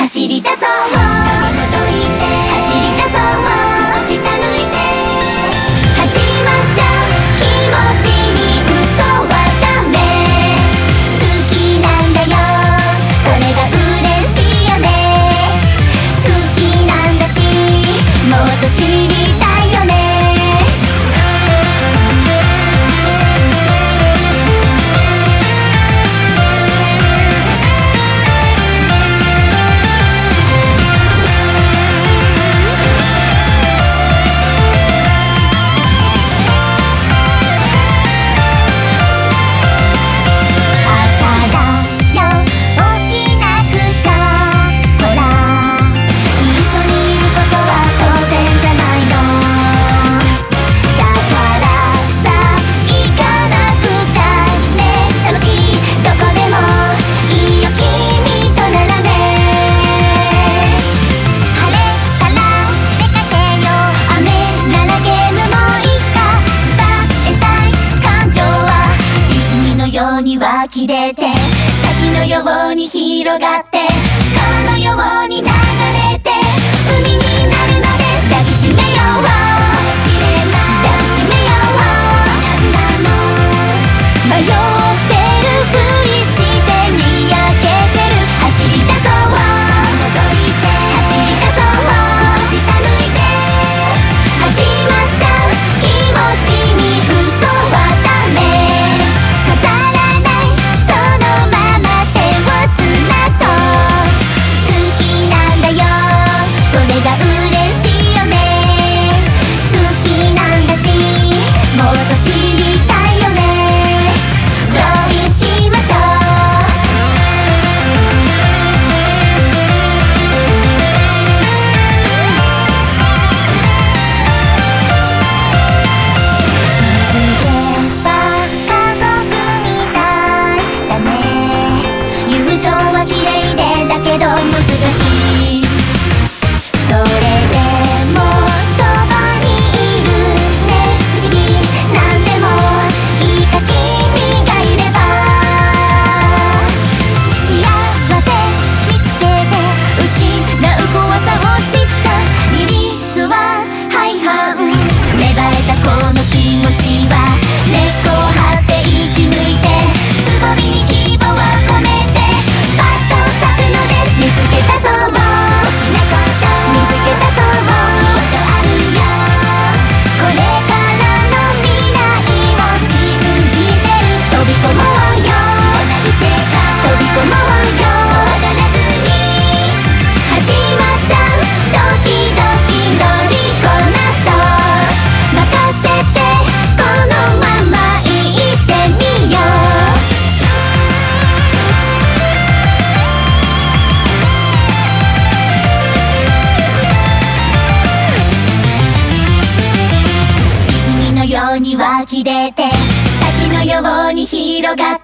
走り出そう走り出そう靴下脱いで始まっちゃう気持ちに嘘はダメ好きなんだよそれが嬉しいよね好きなんだしもっと知りたいよね湧き出て滝のように広がって川のように流れて海になるのです抱きしめよう抱きしめよう迷ってるふりしてにやけてる走り出そう走り出そう靴下脱いで始まっちゃう気持ちに嘘はダメ湧き出て滝のように広がっ